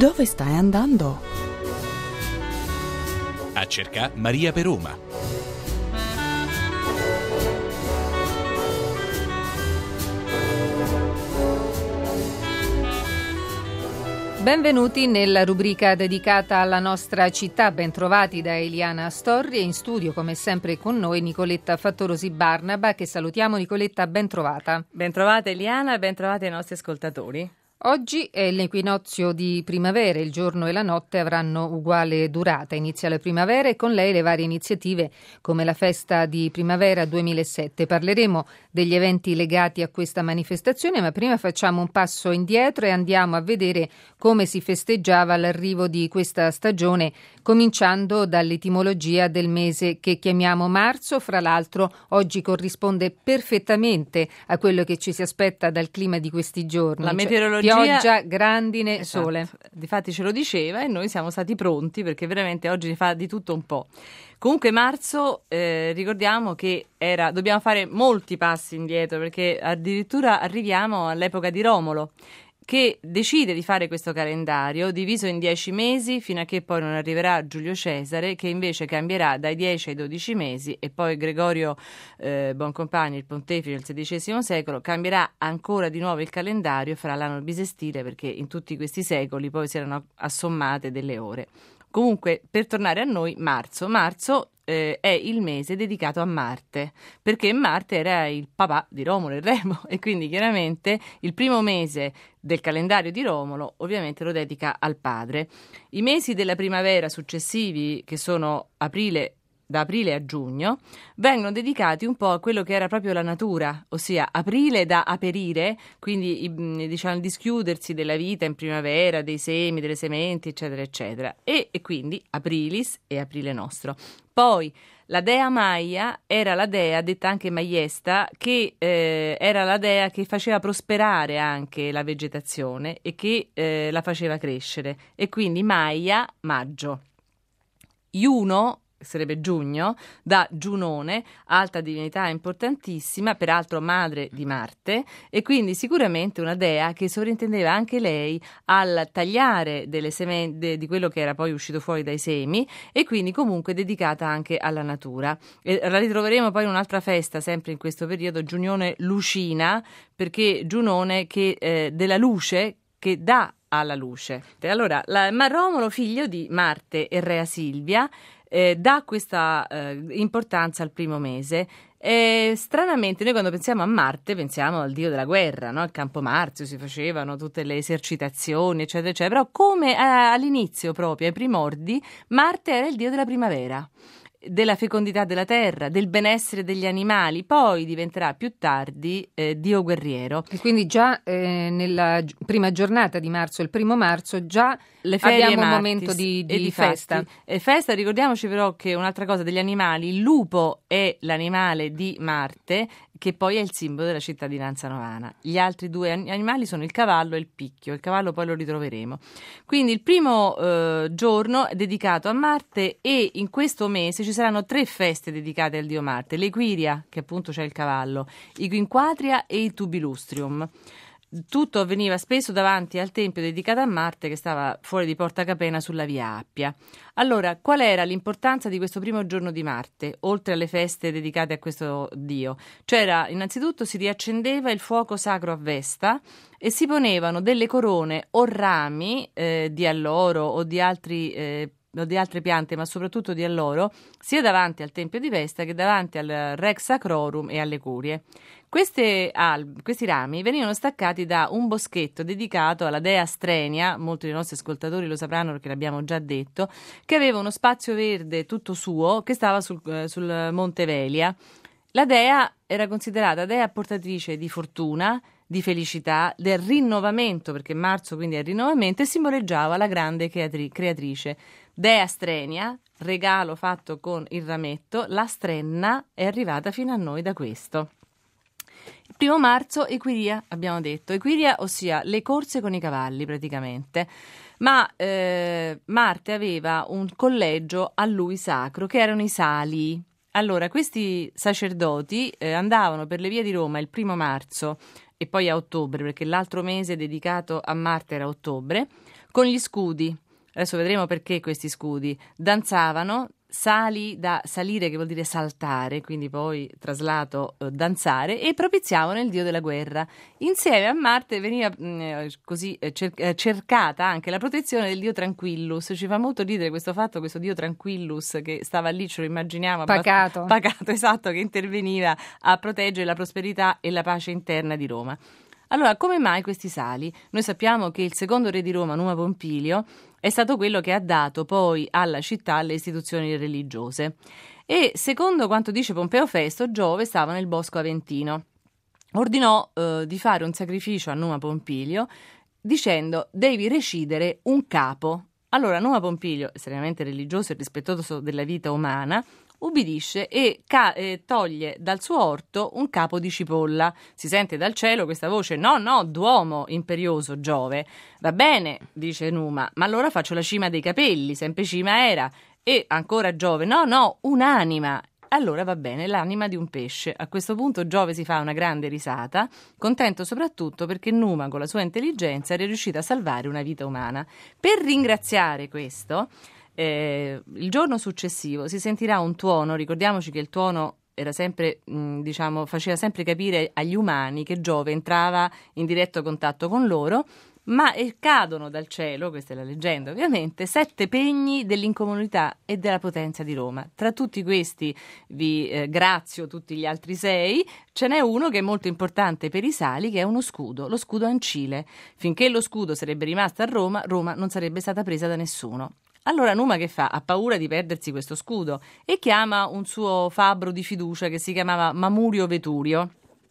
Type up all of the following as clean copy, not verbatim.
Dove stai andando? A cercare Maria per Roma. Benvenuti nella rubrica dedicata alla nostra città, bentrovati da Eliana Storri e in studio come sempre con noi Nicoletta Fattorosi Barnaba, che salutiamo. Nicoletta, bentrovata. Bentrovata Eliana e bentrovati ai nostri ascoltatori. Oggi è l'equinozio di primavera, il giorno e la notte avranno uguale durata. Inizia la primavera e con lei le varie iniziative come la festa di primavera 2007. Parleremo degli eventi legati a questa manifestazione, ma prima facciamo un passo indietro e andiamo a vedere come si festeggiava l'arrivo di questa stagione, cominciando dall'etimologia del mese che chiamiamo marzo. Fra l'altro oggi corrisponde perfettamente a quello che ci si aspetta dal clima di questi giorni. La meteorologia, pioggia, grandine, esatto, sole. Difatti ce lo diceva e noi siamo stati pronti perché veramente oggi si fa di tutto un po'. Comunque marzo, ricordiamo che dobbiamo fare molti passi indietro perché addirittura arriviamo all'epoca di Romolo, che decide di fare questo calendario diviso in 10 mesi fino a che poi non arriverà Giulio Cesare, che invece cambierà dai 10 ai 12 mesi, e poi Gregorio Boncompagni, il pontefice del XVI secolo, cambierà ancora di nuovo il calendario e farà l'anno bisestile, perché in tutti questi secoli poi si erano assommate delle ore. Comunque, per tornare a noi, marzo è il mese dedicato a Marte, perché Marte era il papà di Romolo e Remo e quindi chiaramente il primo mese del calendario di Romolo ovviamente lo dedica al padre. I mesi della primavera successivi, che sono da aprile a giugno, vengono dedicati un po' a quello che era proprio la natura, ossia aprile da aperire, quindi diciamo il dischiudersi della vita in primavera, dei semi, delle sementi, eccetera, eccetera, e quindi aprilis e aprile nostro. Poi la dea Maia era la dea, detta anche Maiesta, che era la dea che faceva prosperare anche la vegetazione e che la faceva crescere, e quindi Maia, maggio. Iuno sarebbe giugno, da Giunone, alta divinità importantissima, peraltro madre di Marte, e quindi sicuramente una dea che sovrintendeva anche lei al tagliare delle sementi di quello che era poi uscito fuori dai semi, e quindi comunque dedicata anche alla natura. E la ritroveremo poi in un'altra festa, sempre in questo periodo, Giunione Lucina, perché Giunone che della luce che dà alla luce. Allora, Romolo, figlio di Marte e Rea Silvia, dà questa importanza al primo mese. Stranamente noi quando pensiamo a Marte pensiamo al dio della guerra, no? Al Campo Marzio si facevano tutte le esercitazioni, eccetera, eccetera, però come all'inizio, proprio ai primordi, Marte era il dio della primavera, della fecondità della terra, del benessere degli animali. Poi diventerà più tardi dio guerriero. E quindi già nella prima giornata di marzo, il 1° marzo, già le ferie abbiamo un martis, momento di festa. Festa, ricordiamoci però che un'altra cosa degli animali, il lupo è l'animale di Marte, che poi è il simbolo della cittadinanza novana. Gli altri due animali sono il cavallo e il picchio. Il cavallo poi lo ritroveremo. Quindi il primo giorno è dedicato a Marte, e in questo mese ci saranno 3 feste dedicate al dio Marte: l'Equiria, che appunto c'è il cavallo, i Quinquatria e il Tubilustrium. Tutto avveniva spesso davanti al tempio dedicato a Marte, che stava fuori di Porta Capena sulla via Appia. Allora, qual era l'importanza di questo primo giorno di Marte, oltre alle feste dedicate a questo dio? C'era, innanzitutto, si riaccendeva il fuoco sacro a Vesta e si ponevano delle corone o rami di alloro o di altre piante, ma soprattutto di alloro, sia davanti al tempio di Vesta che davanti al Rex Sacrorum e alle curie. Questi rami venivano staccati da un boschetto dedicato alla dea Strenia, molti dei nostri ascoltatori lo sapranno perché l'abbiamo già detto, che aveva uno spazio verde tutto suo che stava sul Monte Velia. La dea era considerata dea portatrice di fortuna, di felicità, del rinnovamento, perché marzo quindi è il rinnovamento, e simboleggiava la grande creatrice. Dea Strenia, regalo fatto con il rametto, la strenna è arrivata fino a noi da questo. Il 1° marzo, Equiria, abbiamo detto. Equiria, ossia le corse con i cavalli praticamente. Ma Marte aveva un collegio a lui sacro, che erano i Salii. Allora, questi sacerdoti andavano per le vie di Roma il 1° marzo e poi a ottobre, perché l'altro mese dedicato a Marte era ottobre, con gli scudi. Adesso vedremo perché questi scudi. Danzavano, sali da salire, che vuol dire saltare, quindi poi traslato danzare, e propiziavano il dio della guerra. Insieme a Marte veniva cercata anche la protezione del dio Tranquillus. Ci fa molto ridere questo fatto, questo dio Tranquillus che stava lì, ce lo immaginiamo, pacato, esatto, che interveniva a proteggere la prosperità e la pace interna di Roma. Allora, come mai questi sali? Noi sappiamo che il secondo re di Roma, Numa Pompilio, è stato quello che ha dato poi alla città le istituzioni religiose. E secondo quanto dice Pompeo Festo, Giove stava nel bosco Aventino. Ordinò di fare un sacrificio a Numa Pompilio dicendo: devi recidere un capo. Allora Numa Pompilio, estremamente religioso e rispettoso della vita umana, ubbidisce e toglie dal suo orto un capo di cipolla. Si sente dal cielo questa voce: no, Duomo imperioso Giove. Va bene, dice Numa, ma allora faccio la cima dei capelli, sempre cima era. E ancora Giove: no, un'anima. Allora va bene, l'anima di un pesce. A questo punto Giove si fa una grande risata, contento soprattutto perché Numa con la sua intelligenza era riuscito a salvare una vita umana. Per ringraziare questo, il giorno successivo si sentirà un tuono. Ricordiamoci che il tuono era sempre, faceva sempre capire agli umani che Giove entrava in diretto contatto con loro, ma cadono dal cielo, questa è la leggenda ovviamente, 7 pegni dell'incomunità e della potenza di Roma. Tra tutti questi vi grazio tutti gli altri 6, ce n'è uno che è molto importante per i sali, che è uno scudo, lo scudo ancile. Finché lo scudo sarebbe rimasto a Roma, Roma non sarebbe stata presa da nessuno. Allora Numa che fa? Ha paura di perdersi questo scudo e chiama un suo fabbro di fiducia che si chiamava Mamurio Veturio,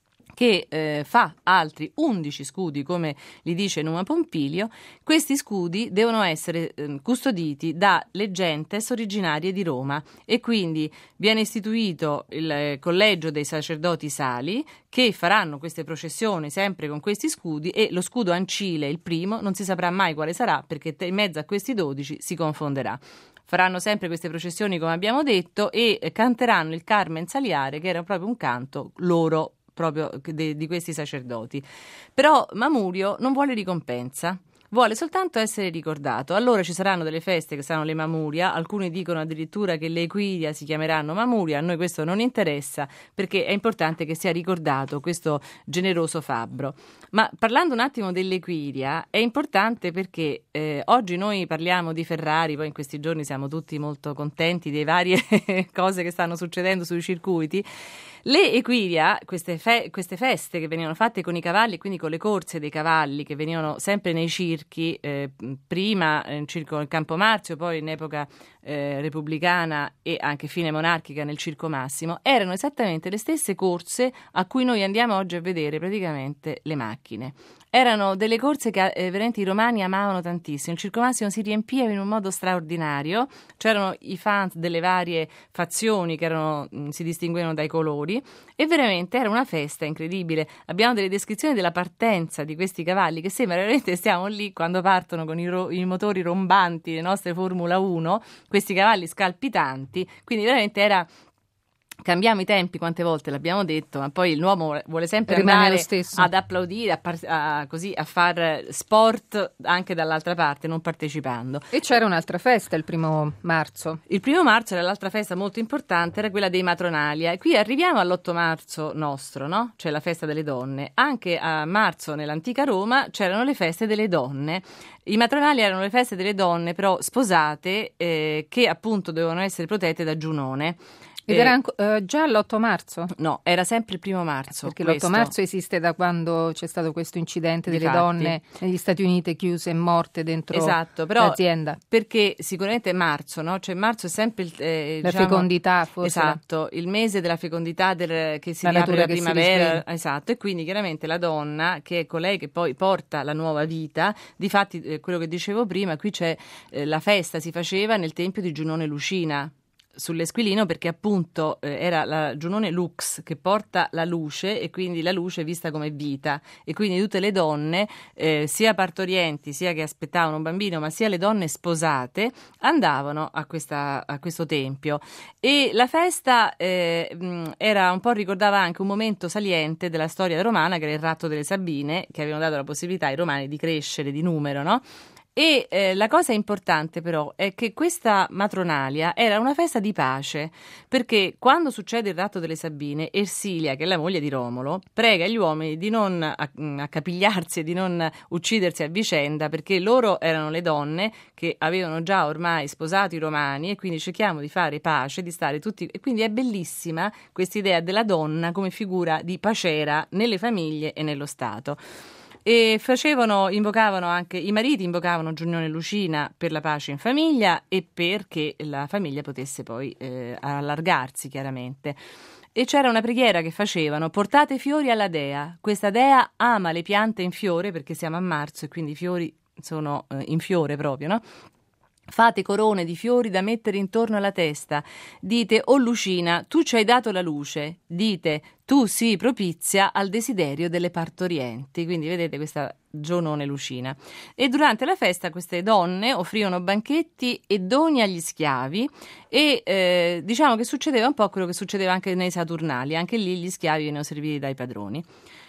che fa altri 11 scudi, come li dice Numa Pompilio. Questi scudi devono essere custoditi dalle gentes originarie di Roma e quindi viene istituito il collegio dei sacerdoti sali che faranno queste processioni sempre con questi scudi, e lo scudo ancile, il primo, non si saprà mai quale sarà perché in mezzo a questi 12 si confonderà. Faranno sempre queste processioni, come abbiamo detto, e canteranno il Carmen Saliare, che era proprio un canto loro, proprio di questi sacerdoti. Però Mamurio non vuole ricompensa, vuole soltanto essere ricordato. Allora ci saranno delle feste che saranno le Mamuria, alcuni dicono addirittura che le Equiria si chiameranno Mamuria. A noi questo non interessa perché è importante che sia ricordato questo generoso fabbro. Ma parlando un attimo dell'Equiria, è importante perché oggi noi parliamo di Ferrari, poi in questi giorni siamo tutti molto contenti delle varie cose che stanno succedendo sui circuiti. Le Equiria, queste feste che venivano fatte con i cavalli, quindi con le corse dei cavalli che venivano sempre nei circhi, prima in circo nel Campo Marzio, poi in epoca repubblicana e anche fine monarchica nel Circo Massimo, erano esattamente le stesse corse a cui noi andiamo oggi a vedere praticamente le macchine. Erano delle corse che veramente i romani amavano tantissimo. Il Circo Massimo si riempiva in un modo straordinario, c'erano i fans delle varie fazioni che si distinguevano dai colori, e veramente era una festa incredibile. Abbiamo delle descrizioni della partenza di questi cavalli che sembra veramente stiamo lì quando partono con i motori rombanti, le nostre Formula 1, questi cavalli scalpitanti, quindi veramente era... Cambiamo i tempi, quante volte l'abbiamo detto, ma poi l'uomo vuole sempre andare ad applaudire, a far sport anche dall'altra parte, non partecipando. E c'era un'altra festa il 1° marzo. Il 1° marzo era l'altra festa molto importante, era quella dei Matronalia. E qui arriviamo all'8 marzo nostro, no? Cioè la festa delle donne. Anche a marzo nell'antica Roma c'erano le feste delle donne. I Matronalia erano le feste delle donne però sposate che appunto dovevano essere protette da Giunone. Ed era già l'8 marzo? No, era sempre il 1° marzo. Perché l'8 marzo esiste da quando c'è stato questo incidente delle donne negli Stati Uniti chiuse e morte dentro l'azienda. Perché sicuramente marzo, no? Cioè marzo è sempre la fecondità, forse. Esatto, il mese della fecondità che si riapre la primavera. Esatto, e quindi chiaramente la donna, che è colei che poi porta la nuova vita, difatti quello che dicevo prima, qui c'è la festa, si faceva nel tempio di Giunone Lucina, sull'Esquilino, perché appunto era la Giunone Lux che porta la luce, e quindi la luce vista come vita, e quindi tutte le donne sia partorienti sia che aspettavano un bambino, ma sia le donne sposate andavano a questo tempio. E la festa era un po', ricordava anche un momento saliente della storia romana, che era il ratto delle Sabine, che avevano dato la possibilità ai romani di crescere di numero, no? E la cosa importante però è che questa Matronalia era una festa di pace, perché quando succede il ratto delle Sabine, Ersilia, che è la moglie di Romolo, prega gli uomini di non accapigliarsi e di non uccidersi a vicenda, perché loro erano le donne che avevano già ormai sposato i romani e quindi cerchiamo di fare pace, di stare tutti. E quindi è bellissima questa idea della donna come figura di pacera nelle famiglie e nello Stato. E invocavano anche i mariti, invocavano Giunione e Lucina per la pace in famiglia e perché la famiglia potesse poi allargarsi, chiaramente. E c'era una preghiera che facevano: portate fiori alla dea. Questa dea ama le piante in fiore, perché siamo a marzo e quindi i fiori sono in fiore proprio, no? Fate corone di fiori da mettere intorno alla testa. Dite: o Lucina, tu ci hai dato la luce. Dite: tu sii propizia al desiderio delle partorienti. Quindi vedete questa Giunone Lucina. E durante la festa queste donne offrivano banchetti e doni agli schiavi e diciamo che succedeva un po' quello che succedeva anche nei Saturnali. Anche lì gli schiavi venivano serviti dai padroni.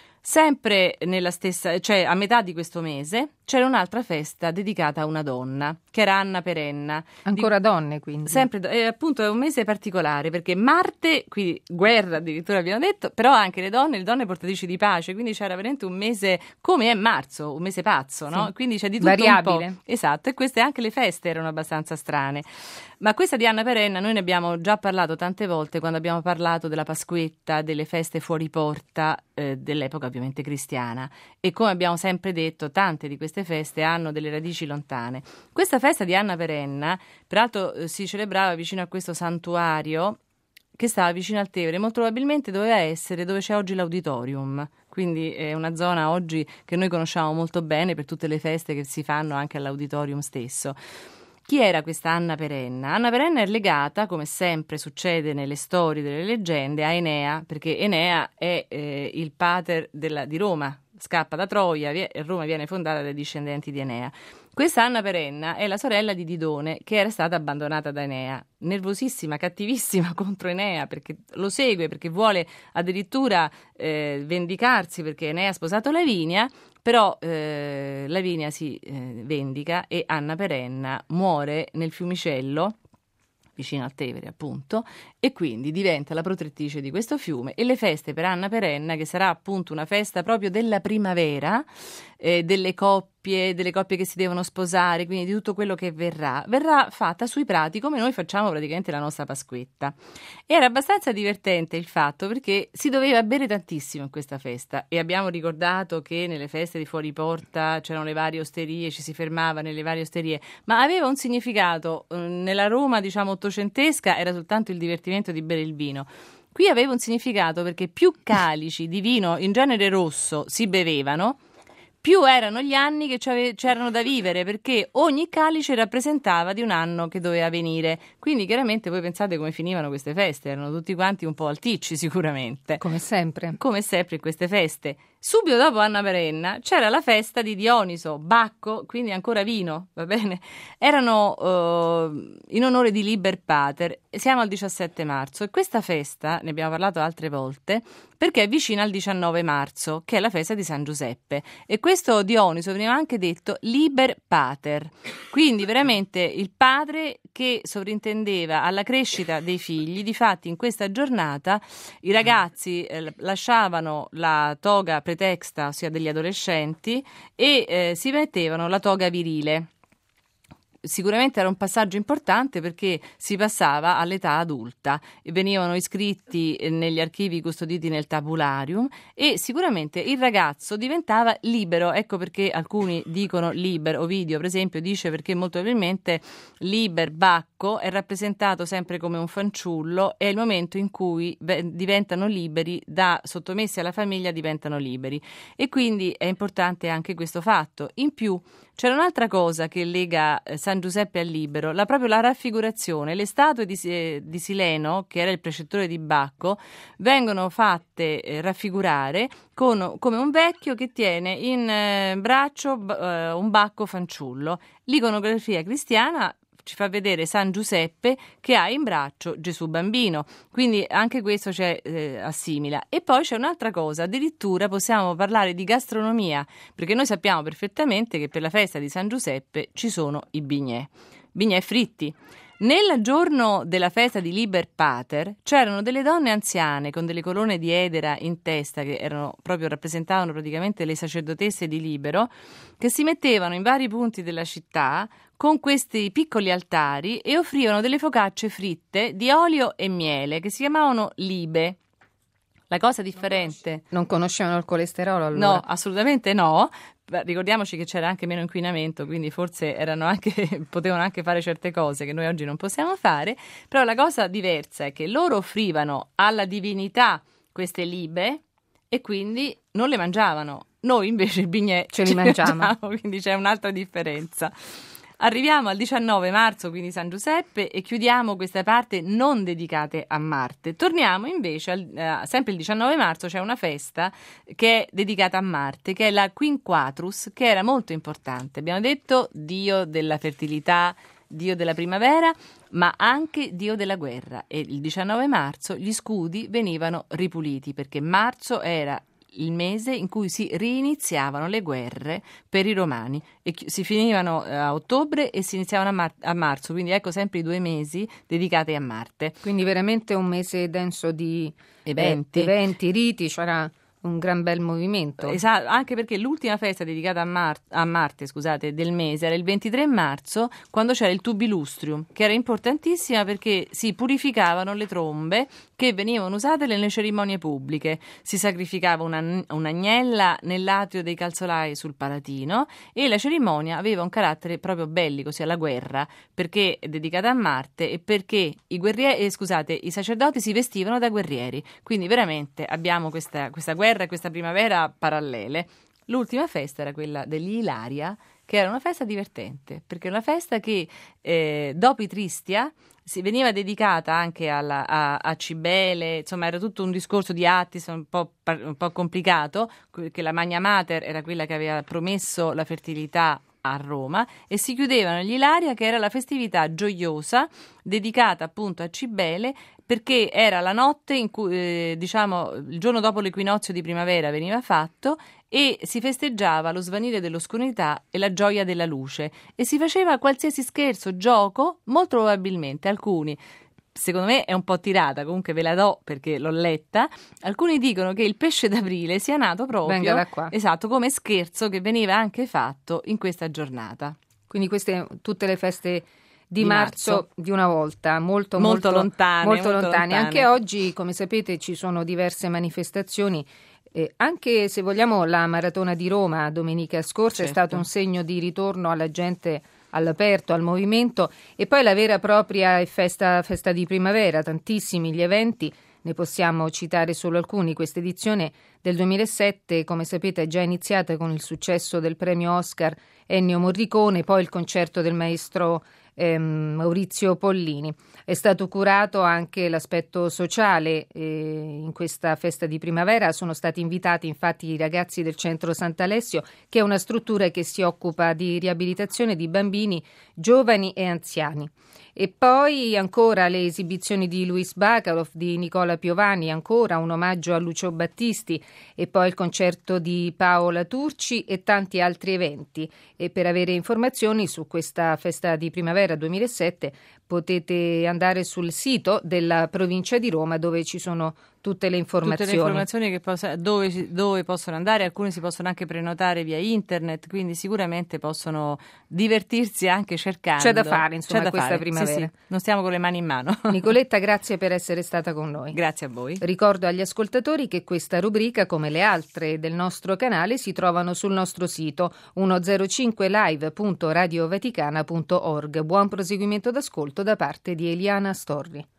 Sempre nella stessa, cioè a metà di questo mese, c'era un'altra festa dedicata a una donna, che era Anna Perenna. Ancora donne, quindi. Sempre, appunto è un mese particolare, perché Marte, qui guerra addirittura abbiamo detto, però anche le donne portatrici di pace, quindi c'era veramente un mese, come è marzo, un mese pazzo, no? Sì. Quindi c'è di tutto variabile. un po'. Esatto, e queste anche le feste erano abbastanza strane. Ma questa di Anna Perenna noi ne abbiamo già parlato tante volte quando abbiamo parlato della Pasquetta, delle feste fuori porta dell'epoca ovviamente cristiana, e come abbiamo sempre detto tante di queste feste hanno delle radici lontane. Questa festa di Anna Perenna peraltro si celebrava vicino a questo santuario che stava vicino al Tevere, molto probabilmente doveva essere dove c'è oggi l'auditorium, quindi è una zona oggi che noi conosciamo molto bene per tutte le feste che si fanno anche all'auditorium stesso. Chi era questa Anna Perenna? Anna Perenna è legata, come sempre succede nelle storie delle leggende, a Enea, perché Enea è il pater di Roma, scappa da Troia e Roma viene fondata dai discendenti di Enea. Questa Anna Perenna è la sorella di Didone, che era stata abbandonata da Enea, nervosissima, cattivissima contro Enea, perché lo segue, perché vuole addirittura vendicarsi, perché Enea ha sposato Lavinia. Però Lavinia si vendica e Anna Perenna muore nel Fiumicello, vicino al Tevere appunto, e quindi diventa la protettrice di questo fiume. E le feste per Anna Perenna, che sarà appunto una festa proprio della primavera, delle coppie che si devono sposare, quindi di tutto quello che verrà fatta sui prati, come noi facciamo praticamente la nostra Pasquetta. Era abbastanza divertente il fatto, perché si doveva bere tantissimo in questa festa, e abbiamo ricordato che nelle feste di fuori porta c'erano le varie osterie, ci si fermava nelle varie osterie, ma aveva un significato. Nella Roma diciamo ottocentesca era soltanto il divertimento di bere il vino. Qui aveva un significato, perché più calici di vino, in genere rosso, si bevevano, più erano gli anni che c'erano da vivere, perché ogni calice rappresentava di un anno che doveva venire. Quindi chiaramente voi pensate come finivano queste feste, erano tutti quanti un po' alticci sicuramente. Come sempre. Come sempre in queste feste. Subito dopo Anna Perenna c'era la festa di Dioniso, Bacco, quindi ancora vino, va bene? Erano in onore di Liber Pater. Siamo al 17 marzo e questa festa, ne abbiamo parlato altre volte, perché è vicina al 19 marzo, che è la festa di San Giuseppe. E questo Dioniso veniva anche detto Liber Pater, quindi veramente il padre che sovrintendeva alla crescita dei figli. Difatti in questa giornata i ragazzi lasciavano la toga pretexta, ossia degli adolescenti, e si mettevano la toga virile. Sicuramente era un passaggio importante, perché si passava all'età adulta e venivano iscritti negli archivi custoditi nel tabularium, e sicuramente il ragazzo diventava libero. Ecco perché alcuni dicono Liber. Ovidio per esempio dice perché molto probabilmente Liber Bacco è rappresentato sempre come un fanciullo, è il momento in cui diventano liberi, da sottomessi alla famiglia diventano liberi, e quindi è importante anche questo fatto. In più c'era un'altra cosa che lega San Giuseppe al libero, proprio la raffigurazione. Le statue di Sileno, che era il precettore di Bacco, vengono fatte raffigurare come un vecchio che tiene in braccio un Bacco fanciullo. L'iconografia cristiana ci fa vedere San Giuseppe che ha in braccio Gesù bambino, quindi anche questo assimila. E poi c'è un'altra cosa, addirittura possiamo parlare di gastronomia, perché noi sappiamo perfettamente che per la festa di San Giuseppe ci sono i bignè fritti. Nel giorno della festa di Liber Pater c'erano delle donne anziane con delle corone di edera in testa che rappresentavano praticamente le sacerdotesse di Libero, che si mettevano in vari punti della città con questi piccoli altari e offrivano delle focacce fritte di olio e miele che si chiamavano libe. La cosa differente. Non conoscevano il colesterolo allora? No, assolutamente no. Ricordiamoci che c'era anche meno inquinamento, quindi forse potevano anche fare certe cose che noi oggi non possiamo fare, però la cosa diversa è che loro offrivano alla divinità queste libe e quindi non le mangiavano. Noi invece i bignè ce li mangiamo, quindi c'è un'altra differenza. Arriviamo al 19 marzo, quindi San Giuseppe, e chiudiamo questa parte non dedicate a Marte. Torniamo invece, sempre il 19 marzo c'è una festa che è dedicata a Marte, che è la Quinquatrus, che era molto importante. Abbiamo detto dio della fertilità, dio della primavera, ma anche dio della guerra. E il 19 marzo gli scudi venivano ripuliti, perché marzo era il mese in cui si riniziavano le guerre per i romani e si finivano a ottobre e si iniziavano a marzo, quindi ecco sempre i 2 mesi dedicati a Marte. Quindi veramente un mese denso di eventi, riti, c'era un gran bel movimento. Esatto, anche perché l'ultima festa dedicata a Marte, del mese era il 23 marzo, quando c'era il Tubilustrium, che era importantissima perché si purificavano le trombe che venivano usate nelle cerimonie pubbliche. Si sacrificava un'agnella nell'atrio dei calzolai sul Palatino e la cerimonia aveva un carattere proprio bellico, ossia la guerra, perché è dedicata a Marte e perché i sacerdoti si vestivano da guerrieri. Quindi veramente abbiamo questa guerra e questa primavera parallele. L'ultima festa era quella degli Ilaria, che era una festa divertente, perché è una festa che dopo i Tristia si veniva dedicata anche a Cibele, insomma era tutto un discorso di Attis un po' complicato, che la Magna Mater era quella che aveva promesso la fertilità a Roma, e si chiudevano gli Ilaria, che era la festività gioiosa dedicata appunto a Cibele, perché era la notte in cui il giorno dopo l'equinozio di primavera veniva fatto e si festeggiava lo svanire dell'oscurità e la gioia della luce e si faceva qualsiasi scherzo, gioco, molto probabilmente alcuni, secondo me è un po' tirata, comunque ve la do perché l'ho letta, alcuni dicono che il pesce d'aprile sia nato proprio, venga da qua, esatto, come scherzo che veniva anche fatto in questa giornata. Quindi queste tutte le feste di marzo di una volta, molto lontane. Anche oggi, come sapete, ci sono diverse manifestazioni. Anche se vogliamo la maratona di Roma domenica scorsa, certo, è stato un segno di ritorno alla gente all'aperto, al movimento, e poi la vera e propria festa di primavera, tantissimi gli eventi, ne possiamo citare solo alcuni. Questa edizione del 2007, come sapete, è già iniziata con il successo del premio Oscar Ennio Morricone, poi il concerto del maestro Maurizio Pollini. È stato curato anche l'aspetto sociale in questa festa di primavera. Sono stati invitati infatti i ragazzi del Centro Sant'Alessio, che è una struttura che si occupa di riabilitazione di bambini, giovani e anziani. E poi ancora le esibizioni di Luis Bacalov, di Nicola Piovani, ancora un omaggio a Lucio Battisti, e poi il concerto di Paola Turci e tanti altri eventi. E per avere informazioni su questa festa di primavera 2007 potete andare sul sito della provincia di Roma, dove ci sono tutte le informazioni. Tutte le informazioni dove possono andare, alcune si possono anche prenotare via internet, quindi sicuramente possono divertirsi anche cercando. C'è da fare, insomma, questa primavera. Sì. Non stiamo con le mani in mano. Nicoletta, grazie per essere stata con noi. Grazie a voi. Ricordo agli ascoltatori che questa rubrica, come le altre del nostro canale, si trovano sul nostro sito 105live.radiovaticana.org. Buon proseguimento d'ascolto da parte di Eliana Storri.